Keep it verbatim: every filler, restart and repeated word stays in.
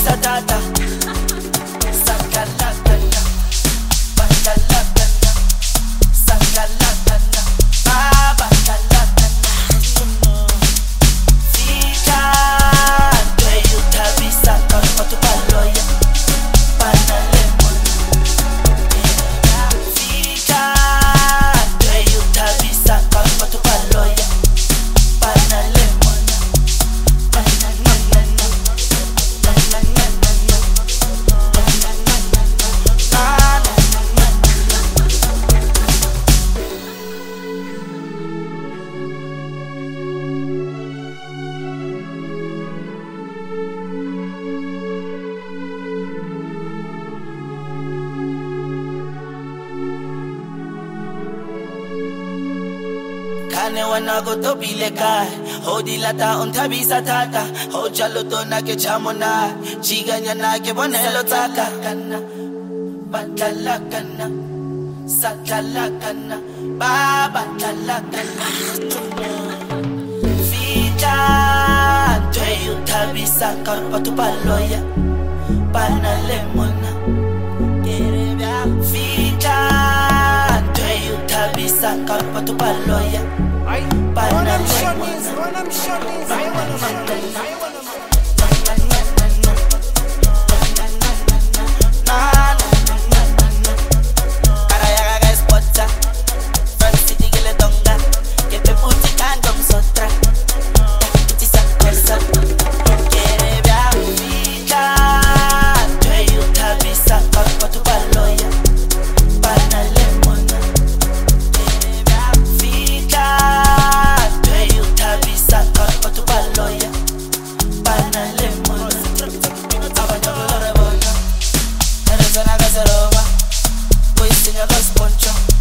tabisa tata. Sakalakana, batalakana, sakalakana, babatalakana. Fika, dweyu tabisa kakatu paloya, panalemon. Fika, dweyu tabisa kakatu paloya, panalemon. Kane wana go to bile kai, hodi lata on tabisa tata, ho jalo to na ke chamona, chiganya na ke bonelo taka kana, batala kana, sakala kana, baba tala kana. Fika, dweyu tabisa karpa tu paloya, pana lemona. Fika, dweyu tabisa karpa tu paloya. Run them shotties, run them shotties, I wanna shotties, I wanna Wasting your lost poncho.